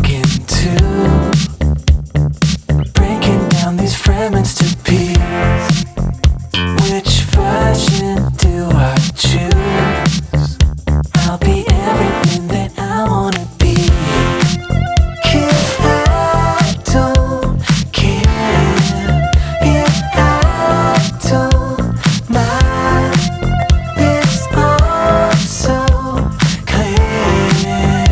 breaking too, breaking down these fragments to pieces. Which version do I choose? I'll be everything that I wanna be. 'Cause I don't care if I don't mind. It's all so clear.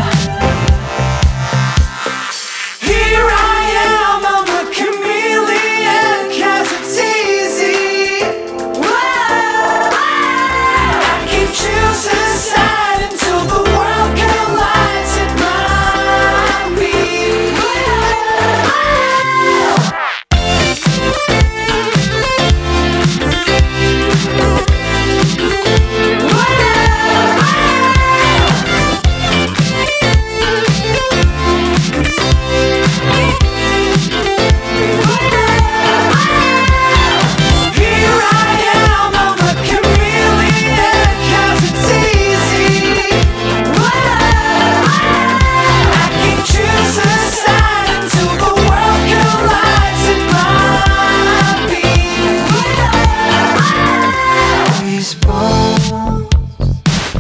Here I am, I'm a chameleon, 'cause it's easy. Whoa. I can choose a side until the world collides at my feet. Here I am, I'm a chameleon, 'cause it's easy. Whoa. I can choose a side until the world collides at my feet. These bones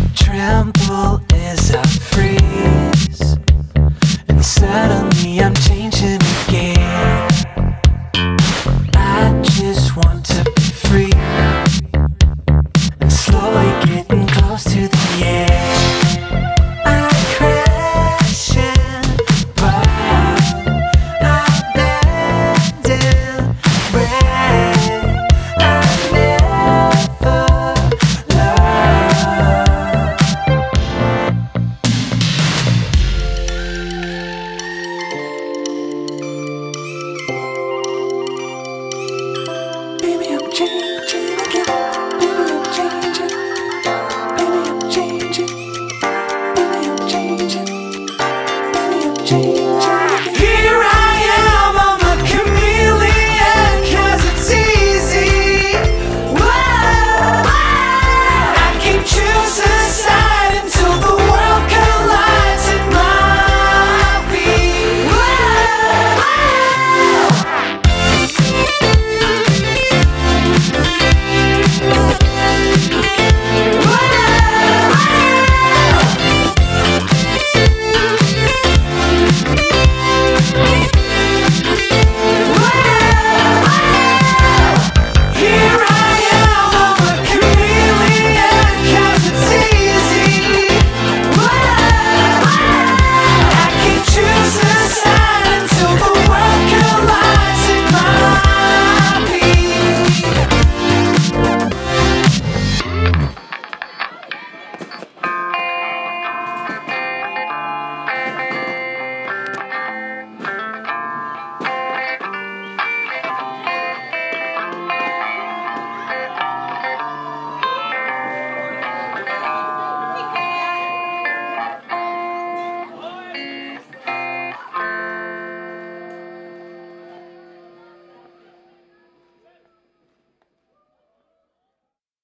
tremble as I freeze, and suddenly I'm changing.